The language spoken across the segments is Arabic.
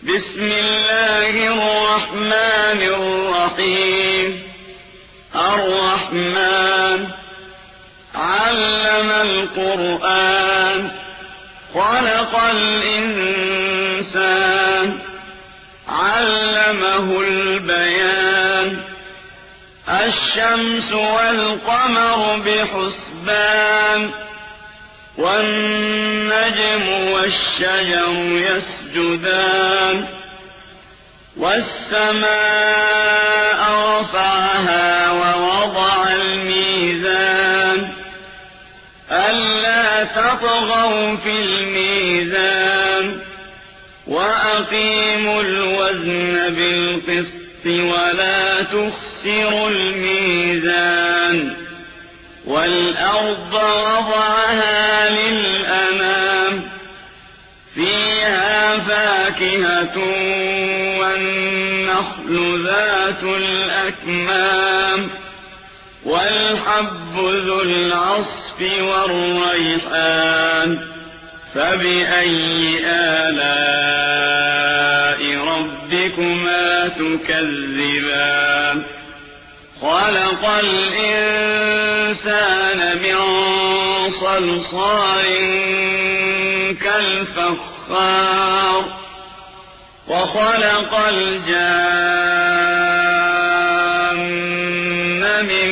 بسم الله الرحمن الرحيم. الرحمن علم القرآن خلق الإنسان علمه البيان الشمس والقمر بحسبان والنجم والشجر يسجدان والسماء رفعها ووضع الميزان ألا تطغوا في الميزان وأقيموا الوزن بالقسط ولا تخسروا الميزان والأرض وضعها للأنام فيها فاكهة والنخل ذات الأكمام والحب ذو العصف والريحان فبأي آلاء ربكما تكذبان خلق الإنسان من صلصال كالفخار وخلق الجان من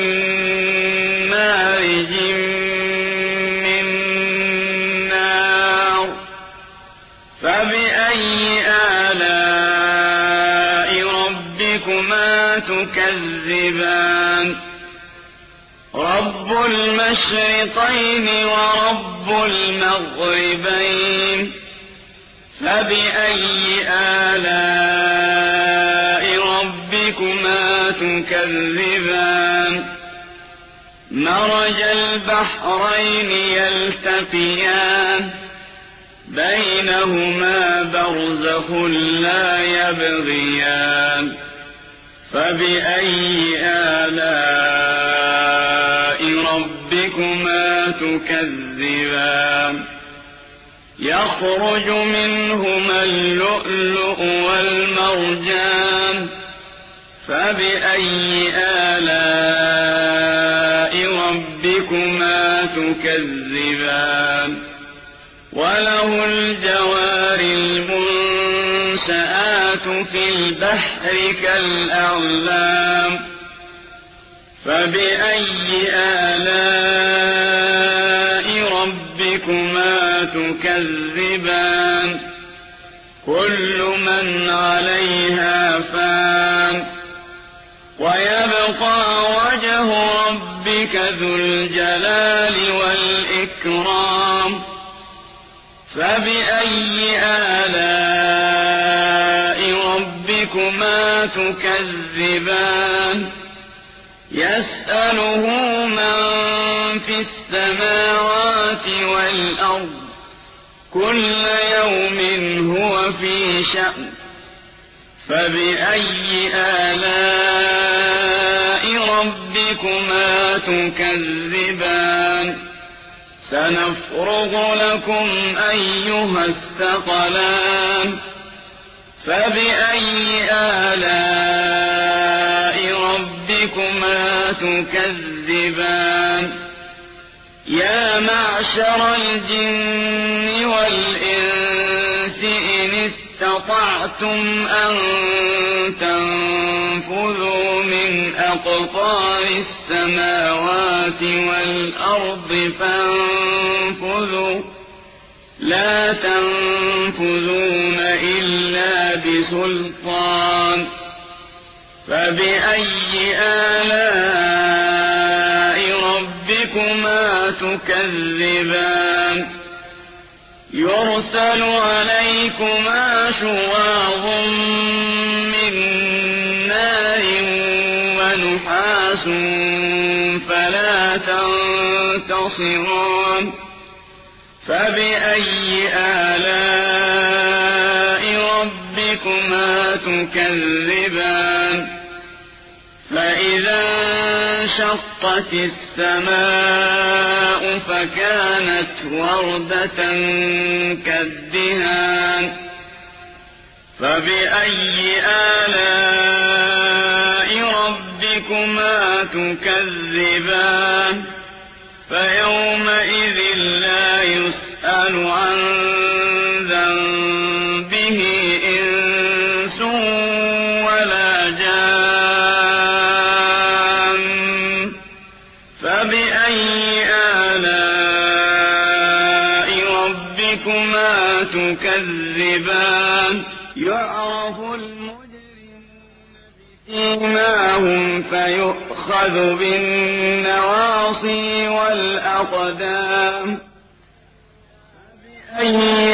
مارج من نار فبأي آلاء ربكما تكذبان رب المشرقين ورب المغربين فبأي آلاء ربكما تكذبان مرج البحرين يلتقيان بينهما برزخ لا يبغيان فبأي آلاء ربكما تكذبان يخرج منهما اللؤلؤ والمرجان فبأي آلاء ربكما تكذبان وله الجوار المنشآت في البحر كالأعلام فبأي آلاء ربكما تكذبان كل من عليها فان ويبقى وجه ربك ذو الجلال والإكرام فبأي آلاء ربكما تكذبان يسأله من في السماوات والأرض كل يوم هو في شأن فبأي آلاء ربكما تكذبان سنفرغ لكم أيها الثقلان فبأي آلاء ربكما تكذبان يا معشر الجن والإنس إن استطعتم أن تنفذوا من أقطار السماوات والأرض فانفذوا لا تنفذون إلا بسلطان فبأي آلاء ربكما تكذبان يرسل عليكما شواظ من نار ونحاس فلا تنتصران فبأي آلاء ربكما تكذبان فإذا انشقت السماء فكانت وردة كالدهان فبأي آلاء ربكما تكذبان فيومئذ لا يسأل عن ذنبه إنس ولا جان فبأي آلاء ربكما تكذبان يعرف المجرمون بسيماهم فيؤخذ بالنواصي والأقدام فبأي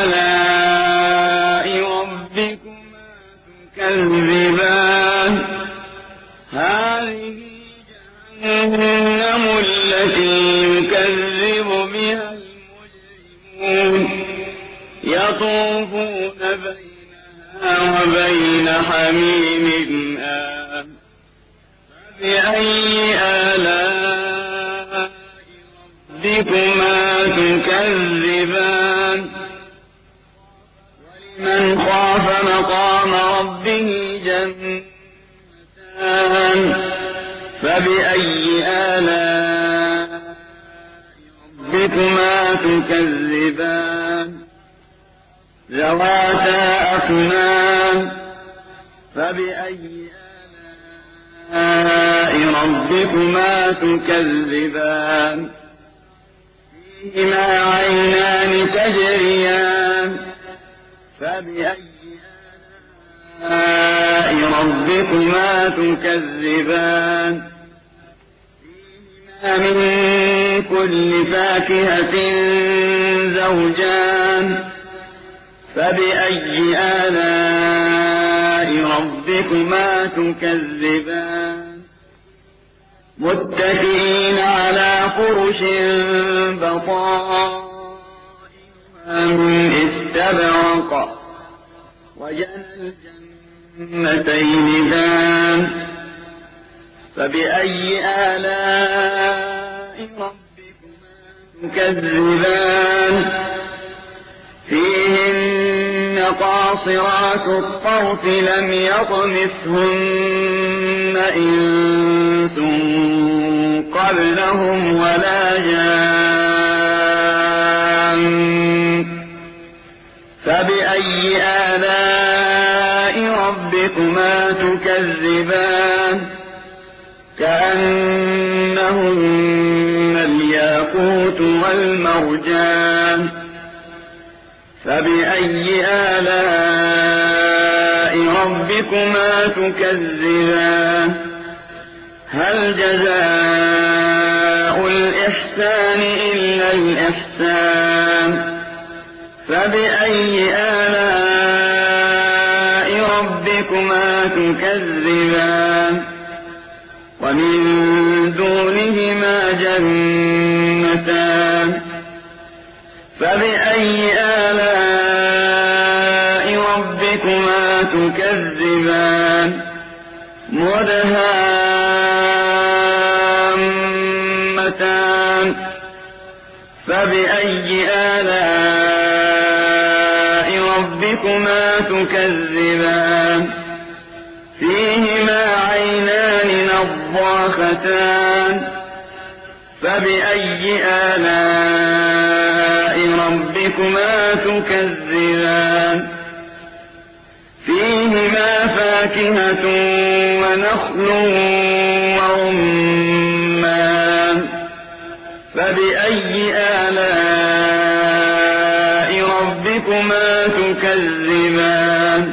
آلاء ربكما تكذبان هذه جهنم التي يكذب بها المجرمون يطوفون بينها وبين حميم آن فبأي آلاء ربكما تكذبان ولمن خاف مقام ربه جنتان فبأي آلاء ربكما تكذبان ذواتا أفنان فبأي آلاء ربكما تكذبان فيهما عينان تجريان فبأي آلاء ربكما تكذبان فيهما من كل فاكهة زوجان فبأي آلاء ربكما تكذبان متكئين على فرش بطائنها من استبرق وجنى الجنتين دان فبأي آلاء ربكما تكذبان فيهن قاصرات الطرف لم يطمثهن إنس قبلهم ولا جان فبأي آلاء ربكما تكذبان كأنهن الياقوت والمرجان فبأي آلاء ربكما تكذبان هل جزاء الإحسان إلا الإحسان فبأي آلاء ربكما تكذبان ومن دونهما جنتان فبأي آلاء ربكما تكذبان مدهامتان فبأي آلاء ربكما تكذبان فيهما عينان نضاختان فبأي آلاء ربكما تكذبان فيهما فاكهة ونخل ورمان فبأي آلاء ربكما تكذبان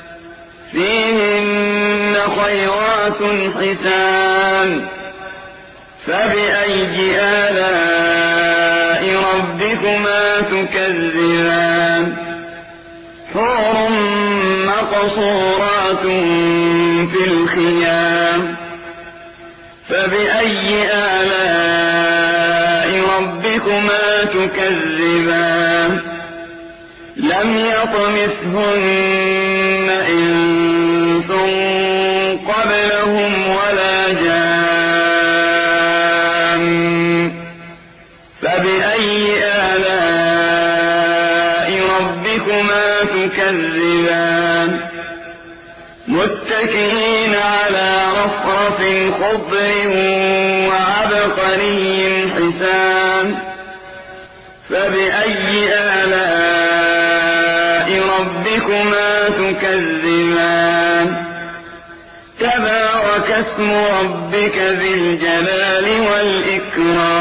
فيهن خيرات حسان فبأي آلاء ربكما تكذبان حور مقصورات في الخيام فبأي آلاء ربكما تكذبان لم يطمثهن إنس قبلهم ولا جان فبأي آلاء ربكما تكذبان الدان متكئين على رفرف خضر وعبقري حسان فبأي آلاء ربكما تكذبان تبارك اسم ربك ذي الجلال والإكرام